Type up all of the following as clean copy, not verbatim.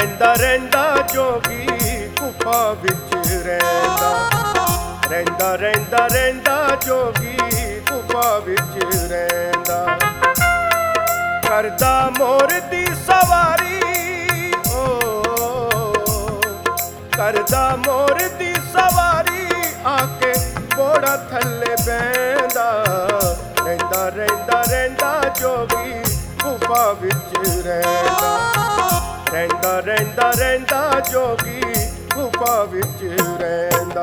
ਰਹਿੰਦਾ ਰਹਿੰਦਾ ਜੋਗੀ ਗੁਫਾ ਵਿੱਚ ਰਹਿੰਦਾ, ਰਹਿੰਦਾ ਰਹਿੰਦਾ ਰਹਿੰਦਾ ਜੋਗੀ ਗੁਫਾ ਵਿੱਚ ਰਹਿੰਦਾ। ਕਰਦਾ ਮੋਰ ਦੀ ਸਵਾਰੀ ਕਰਦਾ ਮੋਰ ਦੀ ਸਵਾਰੀ ਆ ਕੇ ਘੋੜਾ ਥੱਲੇ ਬਹਿੰਦਾ। ਰਹਿੰਦਾ ਰਹਿੰਦਾ ਰਹਿੰਦਾ ਜੋਗੀ ਗੁਫਾ ਵਿੱਚ ਰਹਿੰਦਾ, ਰਹਿੰਦਾ ਰਹਿੰਦਾ ਰਹਿੰਦਾ ਜੋਗੀ ਗੁਫਾ ਵਿੱਚ ਰਹਿੰਦਾ।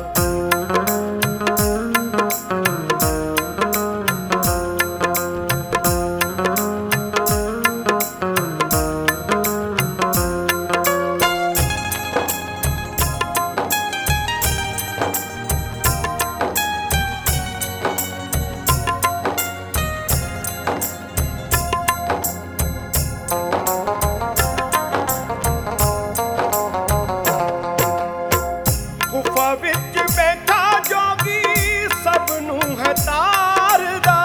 ਗੁਫਾ ਵਿੱਚ ਬੈਠਾ ਜੋਗੀ ਸਭ ਨੂੰ ਹੈ ਤਾਰਦਾ।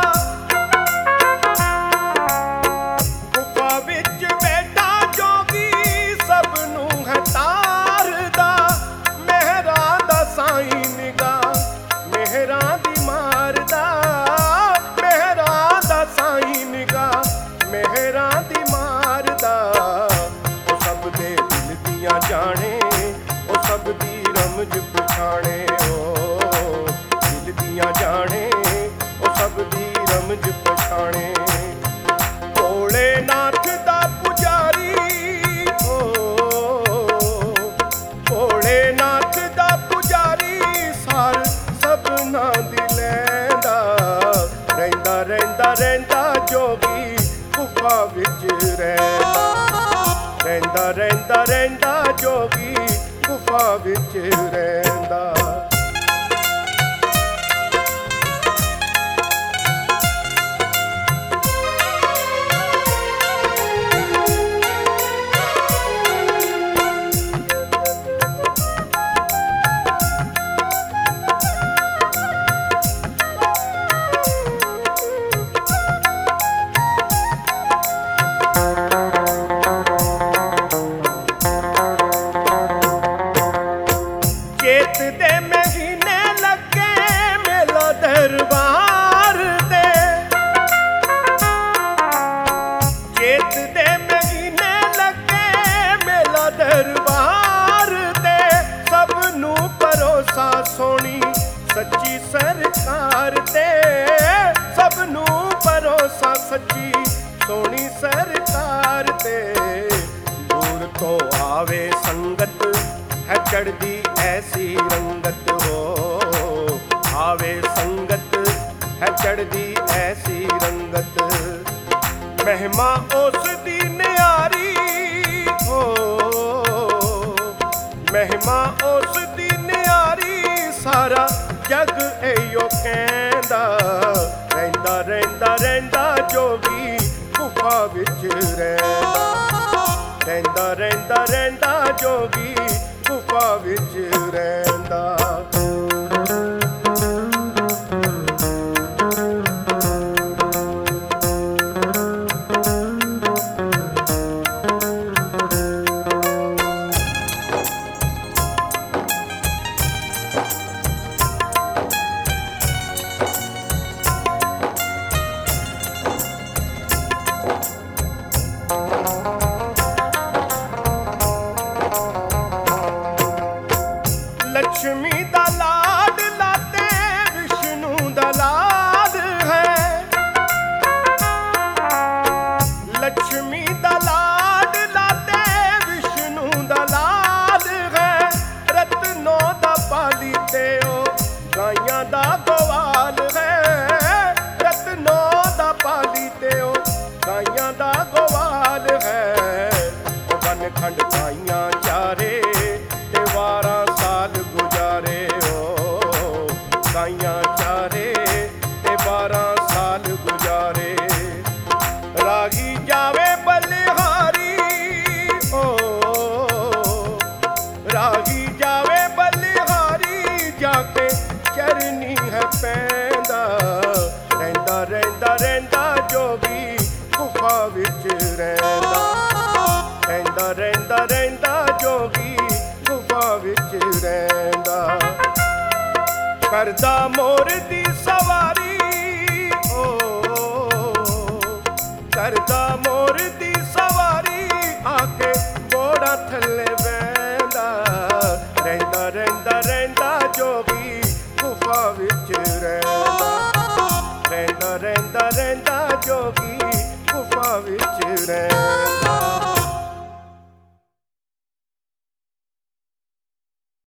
ਗੁਫਾ ਵਿੱਚ ਬੈਠਾ ਜੋਗੀ ਸਭ ਨੂੰ ਹੈ ਤਾਰਦਾ। ਮਿਹਰਾਂ ਦਾ ਸਾਈਂ ਨਿਗਾਹ ਮਿਹਰਾਂ ਦੀ ਮਾਰਦਾ। ਮਿਹਰਾਂ ਦਾ ਸਾਈਂ ਨਿਗਾਹ ਮਿਹਰਾਂ ਦੀ ਮਾਰਦਾ। ਉਹ ਸਭ ਦੇ ਦਿਲ ਦੀਆਂ ਜਾਣੇ, ਉਹ ਸਭ ਦੀ ਰਮਜ ਪਛਾਣੇ। ਉਹ ਦਿਲ ਦੀਆਂ ਜਾਣੇ, ਉਹ ਸਭ ਦੀ ਰਮਜ ਪਛਾਣੇ। ਭੋਲੇਨਾਥ ਦਾ ਪੁਜਾਰੀ ਭੋਲੇਨਾਥ ਦਾ ਪੁਜਾਰੀ ਸਾਰ ਸਭਨਾਂ ਦੀ ਲੈਂਦਾ। ਰਹਿੰਦਾ ਰਹਿੰਦਾ ਰਹਿੰਦਾ ਜੋਗੀ ਗੁਫਾ ਵਿੱਚ ਰਹਿੰਦਾ, ਰਹਿੰਦਾ ਰਹਿੰਦਾ ਰਹਿੰਦਾ ਜੋਗੀ ਗੁਫਾ ਵਿੱਚ ਰਹਿੰਦਾ। ਚੇਤ ਦੇ ਮਹੀਨੇ ਲੱਗੇ ਮੇਲਾ ਦਰਬਾਰ ਤੇ। ਚੇਤ ਦੇ ਮਹੀਨੇ ਲੱਗੇ ਮੇਲਾ ਦਰਬਾਰ ਤੇ। ਸਭ ਨੂੰ ਭਰੋਸਾ ਸੋਹਣੀ ਸੱਚੀ ਸਰਕਾਰ ਤੇ। ਸਭ ਨੂੰ ਭਰੋਸਾ ਸੱਚੀ ਸੋਹਣੀ ਸਰਕਾਰ ਤੇ। ਦੂਰ ਤੋਂ ਆਵੇ ਸੰਗਤ ਹੈ ਚੜ੍ਹਦੀ ਐਸੀ ਰੰਗਤ। ਹੋ ਆਵੇ ਸੰਗਤ ਹੈ ਚੜ੍ਹਦੀ ਐਸੀ ਰੰਗਤ। ਮਹਿਮਾ ਉਸ ਦੀ ਨਿਆਰੀ ਮਹਿਮਾ ਉਸ ਦੀ ਨਿਆਰੀ। ਸਾਰਾ ਜਗ ਇਹੋ ਕਹਿੰਦਾ। ਰਹਿੰਦਾ ਰਹਿੰਦਾ ਰਹਿੰਦਾ ਜੋਗੀ ਗੁਫਾ ਵਿੱਚ ਰਹਿੰਦਾ, ਰਹਿੰਦਾ ਰਹਿੰਦਾ ਰਹਿੰਦਾ ਜੋਗੀ ਗੁਫਾ ਵਿੱਚ ਰਹਿੰਦਾ। ਲక్ష్ਮੀ ਦਾ ਲਾਡ ਲਾਤੇ ਵਿਸ਼ਨੂੰ ਦਾ ਲਾਡ ਹੈ। ਲక్ష్ਮੀ ਦਾ ਲਾਡ ਲਾਤੇ ਵਿਸ਼ਨੂੰ ਦਾ ਲਾਡ ਹੈ। ਰਤਨੋ ਦਾ ਪਾਲੀ ਤੇ ਉਹ ਗਾਈਆਂ ਦਾ ਗੋਵਾਲ ਹੈ। ਰਤਨੋ ਦਾ ਪਾਲੀ ਤੇ ਉਹ ਗਾਈਆਂ ਦਾ ਗੋਵਾਲ ਹੈ। ਵਨ ਖੰਡ ਗਾਈਆਂ ਚਾਰੇ ਤੇ 12 ਸਾਲ ਗੁਜ਼ਾਰੇ। ਹੋ ਗਾਈਆਂ ਚਾਰੇ ਤੇ 12 ਸਾਲ ਗੁਜ਼ਾਰੇ। ਰਾਗੀ ਜਾਵੇ ਬਲਿਹਾਰੀ ਰਾਗੀ ਜਾਵੇ ਬਲਿਹਾਰੀ। ਜਾ ਕੇ ਚਰਨੀ ਹੈ ਪੈਂਦਾ। ਰਹਿੰਦਾ ਰਹਿੰਦਾ ਰਹਿੰਦਾ ਜੋਗੀ ਗੁਫਾ ਵਿੱਚ ਰਹਿੰਦਾ, ਰਹਿੰਦਾ ਰਹਿੰਦਾ ਰਹਿੰਦਾ ਰਹਿੰਦਾ ਜੋਗੀ ਗੁਫਾ ਵਿੱਚ ਰਹਿੰਦਾ। ਕਰਦਾ ਮੋਰ ਦੀ ਸਵਾਰੀ ਓ, ਕਰਦਾ ਮੋਰ ਦੀ ਸਵਾਰੀ ਆ ਕੇ ਬੋੜਾ ਥੱਲੇ ਬਹਿੰਦਾ। ਰਹਿੰਦਾ ਰਹਿੰਦਾ ਰਹਿੰਦਾ ਜੋਗੀ ਗੁਫਾ ਵਿੱਚ ਰਹਿੰਦਾ। ਰਹਿੰਦਾ ਰਹਿੰਦਾ ਰਹਿੰਦਾ ਜੋਗੀ ਗੁਫਾ ਵਿੱਚ ਰਹਿੰਦਾ।